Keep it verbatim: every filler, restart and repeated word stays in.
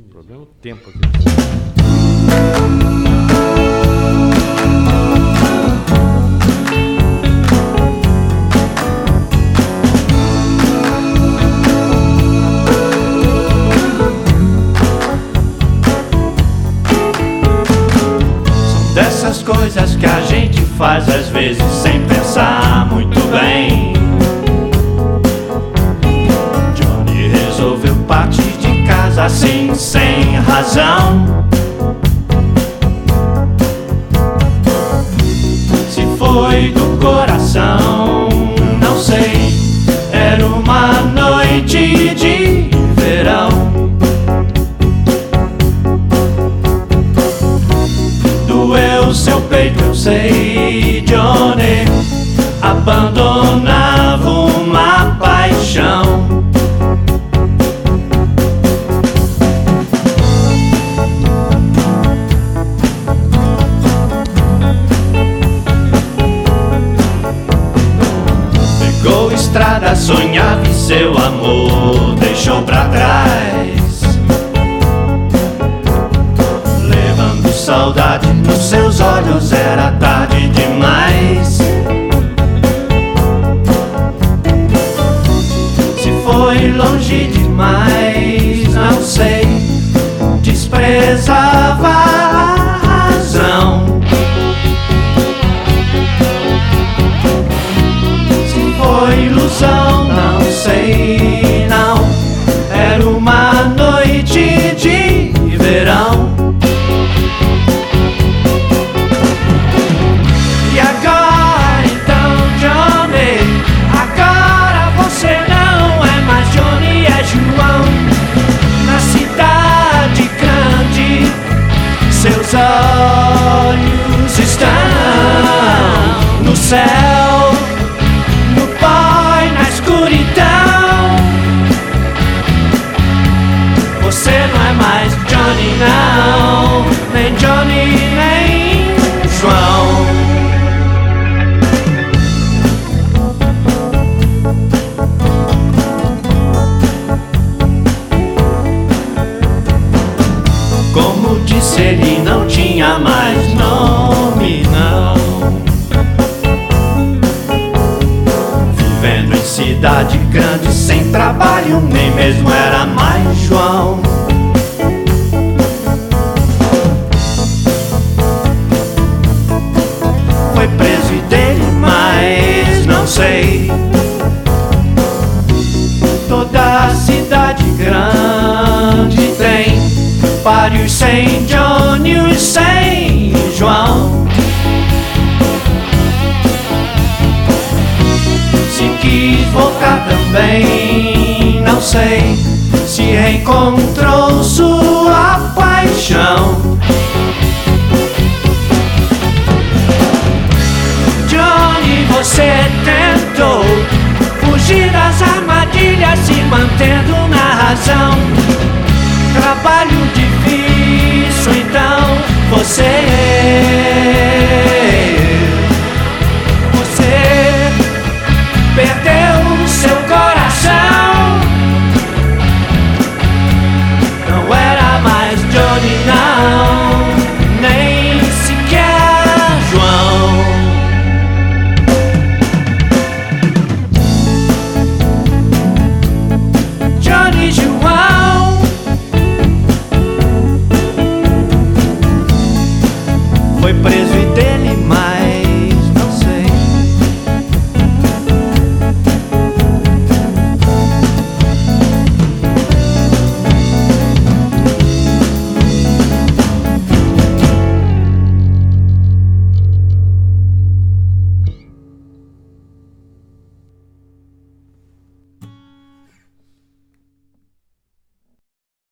O problema é o tempo aqui. São dessas coisas que a gente faz às vezes sem pensar muito bem. Johnny resolveu partir de casa assim, sem razão. Se foi do coração, não sei. Era uma noite de verão. Doeu seu peito, eu sei, Johnny. Abandonava uma paixão. Pegou estrada, sonhava e seu amor deixou pra trás, levando saudade nos seus olhos. Era tarde demais. Se foi longe demais, não sei. Desprezava a razão. Se foi ilusão, não sei, não. Era uma noite de verão. E agora então, Johnny, agora você não é mais Johnny, é João. Na cidade grande, seus olhos estão no céu, no pó e na escuridão. Você não é mais Johnny, não, nem Johnny, nem João. Como disse, ele não tinha mais nome, não. Vivendo em cidade grande, sem trabalho, nem mesmo era mais João. Foi preso e dele, mas não sei. Toda cidade grande tem vários sem Johnny e sem João. Se quis voltar também, não sei. Se reencontrou sua paixão. Johnny, você tentou fugir das armadilhas, se mantendo na razão. Trabalho difícil, então você Você perdeu seu coração. Não era mais Johnny, não, nem sequer João. Johnny, João, foi preso